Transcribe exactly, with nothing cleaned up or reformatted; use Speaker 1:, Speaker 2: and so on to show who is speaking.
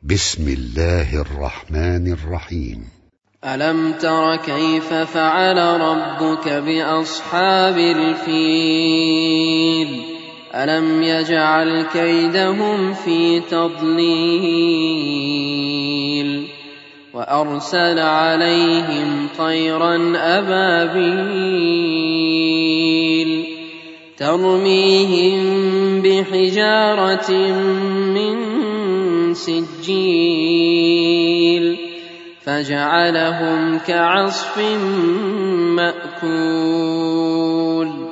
Speaker 1: بسم الله الرحمن الرحيم.
Speaker 2: ألم تر كيف فعل ربك بأصحاب الفيل ألم يجعل كيدهم في تضليل وأرسل عليهم طيرا أبابيل ترميهم بحجارة من سجيل فجعلهم كعصف مأكول.